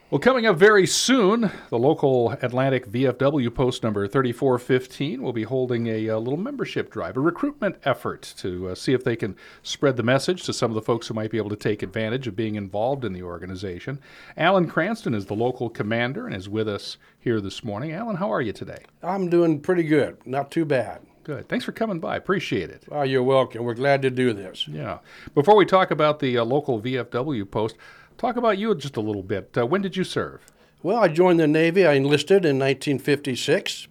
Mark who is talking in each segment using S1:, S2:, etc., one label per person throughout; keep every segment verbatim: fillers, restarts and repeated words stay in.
S1: Well, coming up very soon, the local Atlantic V F W post number thirty-four fifteen will be holding a, uh little membership drive, a recruitment effort to uh, see if they can spread the message to some of the folks who might be able to take advantage of being involved in the organization. Alan Cranston is the local commander and is with us here this morning. Alan, how are you today?
S2: I'm doing pretty good. Not too bad.
S1: Good. Thanks for coming by. Appreciate it.
S2: Oh, you're welcome. We're glad to do this.
S1: Yeah. Before we talk about the uh, local V F W post, talk about you just a little bit. Uh, when did you serve?
S2: Well, I joined the Navy. I enlisted in nineteen fifty-six.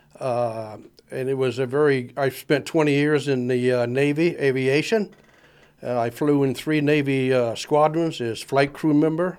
S2: Uh, and it was a very, I spent twenty years in the uh, Navy aviation. Uh, I flew in three Navy uh, squadrons as flight crew member.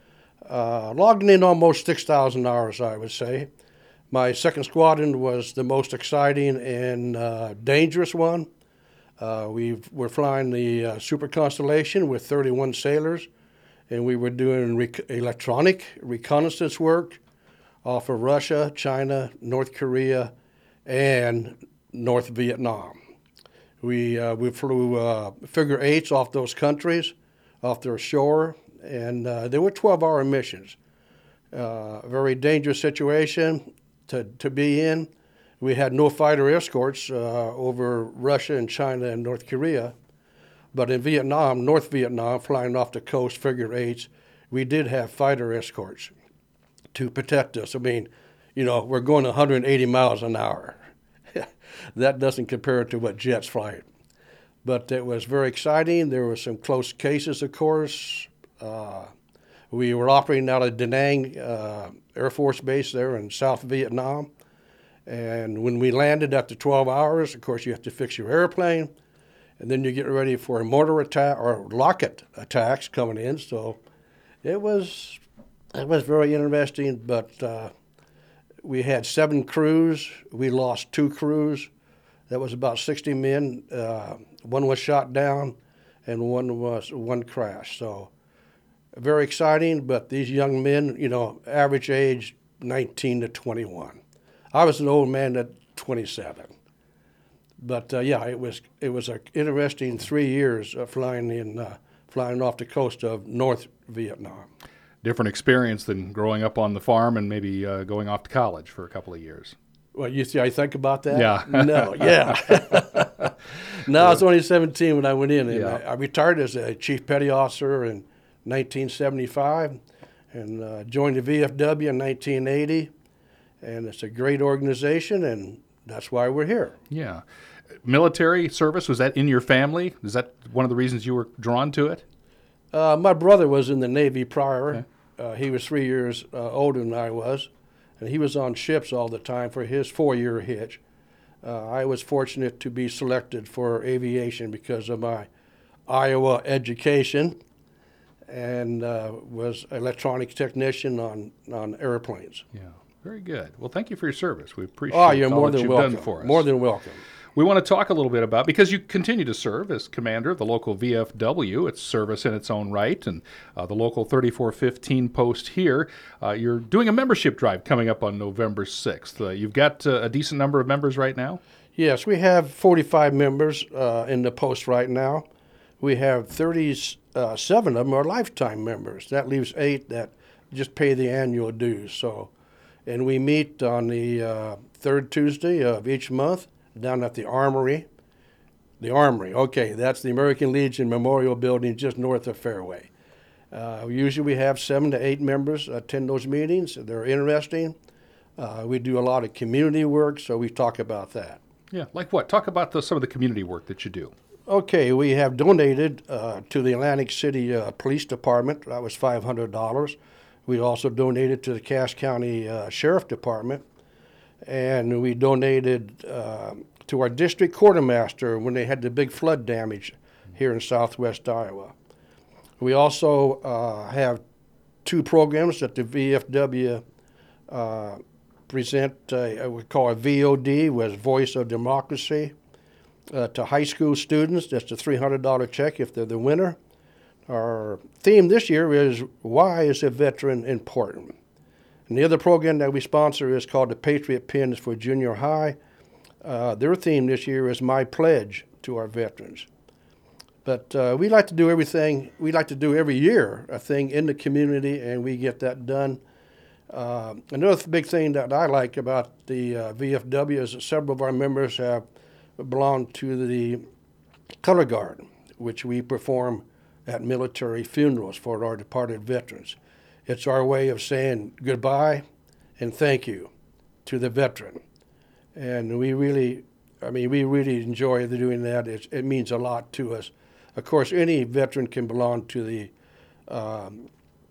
S2: Uh, logged in almost six thousand hours, I would say. My second squadron was the most exciting and uh, dangerous one. Uh, we were flying the uh, Super Constellation with thirty-one sailors, and we were doing rec- electronic reconnaissance work off of Russia, China, North Korea, and North Vietnam. We, uh, we flew uh, figure eights off those countries, off their shore, and uh, they were twelve-hour missions. Uh, a very dangerous situation to, to be in. We had no fighter escorts uh, over Russia and China and North Korea. But in Vietnam, North Vietnam, flying off the coast, figure eights, we did have fighter escorts to protect us. I mean, you know, we're going one hundred eighty miles an hour. That doesn't compare to what jets fly. But it was very exciting. There were some close cases, of course. Uh, we were operating out of Da Nang uh, Air Force Base there in South Vietnam. And when we landed after twelve hours, of course, you have to fix your airplane. And then you get ready for a mortar attack or rocket attacks coming in. So it was it was very interesting. But uh, we had seven crews. We lost two crews. That was about sixty men. Uh, one was shot down, and one was one crashed. So very exciting. But these young men, you know, average age nineteen to twenty-one. I was an old man at twenty-seven. But uh, yeah, it was it was an interesting three years of flying in uh, flying off the coast of North Vietnam.
S1: Different experience than growing up on the farm and maybe uh, going off to college for a couple of years.
S2: Well, you see, I think about that.
S1: Yeah.
S2: No. Yeah. No, I was only seventeen when I went in, and
S1: Yeah.
S2: I, I retired as a chief petty officer in nineteen seventy-five, and uh, joined the V F W in nineteen eighty. And it's a great organization, and that's why we're here.
S1: Yeah. Military service, was that in your family? Is that one of the reasons you were drawn to it?
S2: Uh, my brother was in the Navy prior.
S1: Okay.
S2: Uh, he was three years uh, older than I was, and he was on ships all the time for his four-year hitch. Uh, I was fortunate to be selected for aviation because of my Iowa education, and uh, was electronics technician on, on airplanes.
S1: Yeah. Very good. Well, thank you for your service. We appreciate
S2: Oh, you're
S1: all
S2: more
S1: that
S2: than
S1: you've
S2: welcome.
S1: done for us.
S2: More than welcome.
S1: We want to talk a little bit about, because you continue to serve as commander of the local V F W. It's service in its own right, and uh, the local thirty-four fifteen post here. Uh, you're doing a membership drive coming up on November sixth. Uh, you've got uh, a decent number of members right now?
S2: Yes, we have forty-five members uh, in the post right now. We have thirty-seven of them are lifetime members. That leaves eight that just pay the annual dues. So, and we meet on the uh, third Tuesday of each month down at the Armory. The Armory, okay, that's the American Legion Memorial Building just north of Fairway. Uh, usually we have seven to eight members attend those meetings. They're interesting. Uh, we do a lot of community work, so we talk about that.
S1: Yeah, like what? Talk about the, some of the community work that you do.
S2: Okay, we have donated uh, to the Atlantic City uh, Police Department. That was five hundred dollars. We also donated to the Cass County uh, Sheriff Department. And we donated uh, to our district quartermaster when they had the big flood damage here in southwest Iowa. We also uh, have two programs that the V F W uh, present. Uh, we call it V O D, was Voice of Democracy, uh, to high school students. That's a three hundred dollars check if they're the winner. Our theme this year is, why is a veteran important? And the other program that we sponsor is called the Patriot Pins for Junior High. Uh, their theme this year is My Pledge to Our Veterans. But uh, we like to do everything, we like to do every year a thing in the community, and we get that done. Uh, another big thing that I like about the uh, V F W is that several of our members have belonged to the Color Guard, which we perform at military funerals for our departed veterans. It's our way of saying goodbye and thank you to the veteran. And we really, I mean, we really enjoy doing that. It's, it means a lot to us. Of course, any veteran can belong to the um,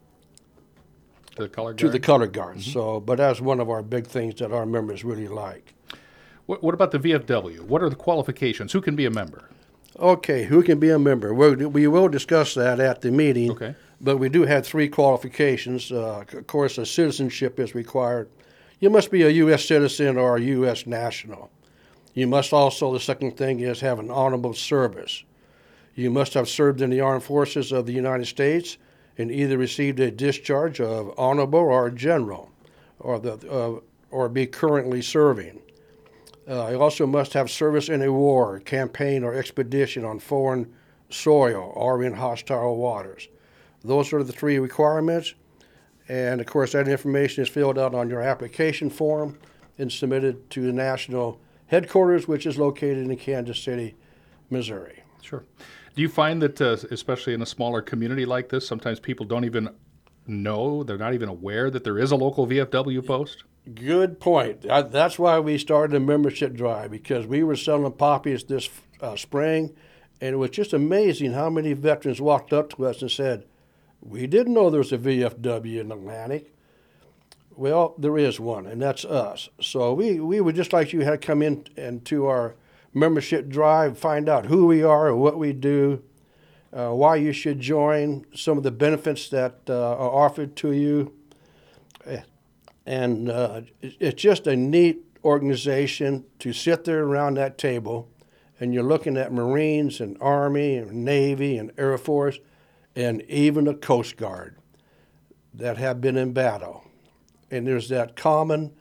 S1: To the color guard?
S2: to the Color Guard. Mm-hmm. So, but that's one of our big things that our members really like.
S1: What, what about the V F W? What are the qualifications? Who can be a member?
S2: Okay, who can be a member? We'll, we will discuss that at the meeting.
S1: Okay.
S2: But we do have three qualifications. Uh, of course, a citizenship is required. You must be a U S citizen or a U S national. You must also, the second thing is have an honorable service. You must have served in the armed forces of the United States and either received a discharge of honorable or general, or the uh, or be currently serving. Uh, you also must have service in a war, campaign, or expedition on foreign soil or in hostile waters. Those are the three requirements. And of course, that information is filled out on your application form and submitted to the national headquarters, which is located in Kansas City, Missouri.
S1: Sure. Do you find that, uh, especially in a smaller community like this, sometimes people don't even know, they're not even aware that there is a local V F W post?
S2: Good point. I, that's why we started a membership drive, because we were selling poppies this uh, spring, and it was just amazing how many veterans walked up to us and said, "We didn't know there was a V F W in Atlantic." Well, there is one, and that's us. So we, we would just like you had come in into our membership drive, find out who we are, what we do, uh, why you should join, some of the benefits that uh, are offered to you. And uh, it's just a neat organization to sit there around that table, and you're looking at Marines and Army and Navy and Air Force and even the Coast Guard that have been in battle. And there's that common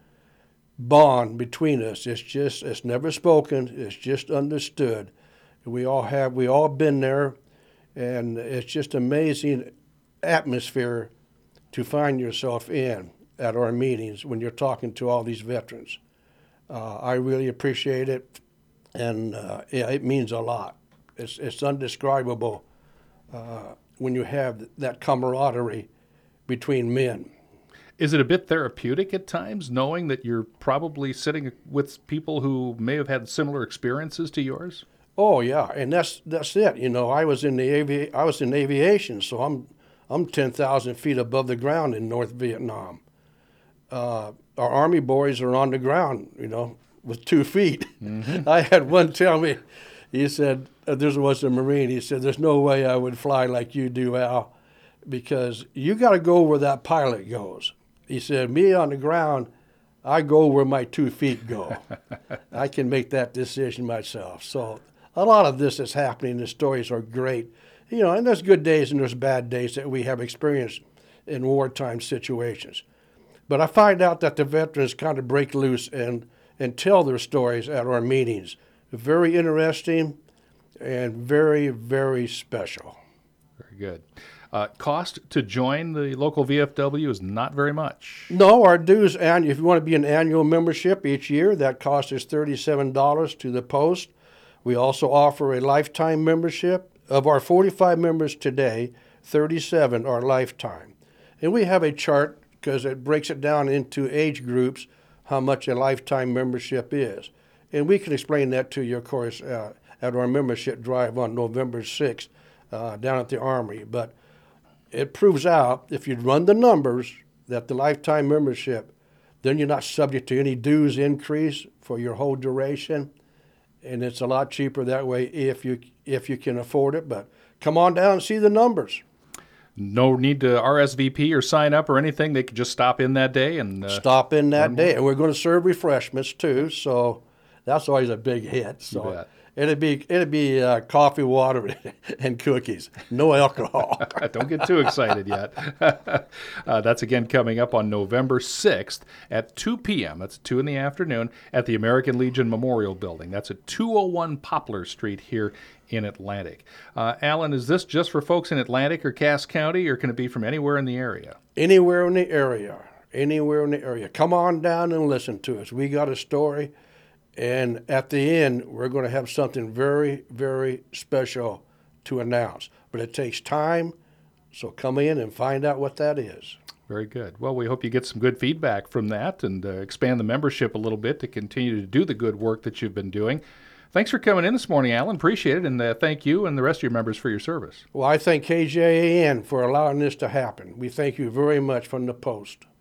S2: bond between us. It's just, it's never spoken, it's just understood. We all have, we all been there, and it's just amazing atmosphere to find yourself in at our meetings when you're talking to all these veterans. Uh, I really appreciate it, and uh, yeah, it means a lot. It's, it's undescribable uh, when you have that camaraderie between men.
S1: Is it a bit therapeutic at times, knowing that you're probably sitting with people who may have had similar experiences to yours?
S2: Oh yeah, and that's that's it. You know, I was in the avi- I was in aviation, so I'm I'm ten thousand feet above the ground in North Vietnam. Uh, our Army boys are on the ground, you know, with two feet. Mm-hmm. I had one tell me, he said, uh, this was a Marine, he said, "There's no way I would fly like you do, Al, because you got to go where that pilot goes." He said, "Me on the ground, I go where my two feet go. I can make that decision myself." So a lot of this is happening. The stories are great. You know, and there's good days and there's bad days that we have experienced in wartime situations. But I find out that the veterans kind of break loose and, and tell their stories at our meetings. Very interesting and very, very special.
S1: Very good. Uh, cost to join the local V F W is not very much.
S2: No, our dues, and if you want to be an annual membership each year, that cost is thirty-seven dollars to the post. We also offer a lifetime membership. Of our forty-five members today, thirty-seven are lifetime. And we have a chart because it breaks it down into age groups, how much a lifetime membership is. And we can explain that to you, of course, uh, at our membership drive on November sixth uh, down at the Armory. But it proves out, if you run the numbers, that the lifetime membership, then you're not subject to any dues increase for your whole duration. And it's a lot cheaper that way if you if you can afford it. But come on down and see the numbers.
S1: No need to R S V P or sign up or anything. They can just stop in that day and uh,
S2: stop in that day. And we're going to serve refreshments too, so that's always a big hit. So It'd be it'd be uh, coffee, water, and cookies. No alcohol.
S1: Don't get too excited yet. uh, that's again coming up on November sixth at two p.m. That's two in the afternoon at the American Legion Memorial Building. That's at two oh one Poplar Street here in Atlantic. Uh, Alan, is this just for folks in Atlantic or Cass County, or can it be from anywhere in the area?
S2: Anywhere in the area. Anywhere in the area. Come on down and listen to us. We got a story. And at the end, we're going to have something very, very special to announce. But it takes time, so come in and find out what that is.
S1: Very good. Well, we hope you get some good feedback from that and uh, expand the membership a little bit to continue to do the good work that you've been doing. Thanks for coming in this morning, Alan. Appreciate it, and uh, thank you and the rest of your members for your service.
S2: Well, I thank K J A N for allowing this to happen. We thank you very much from the Post.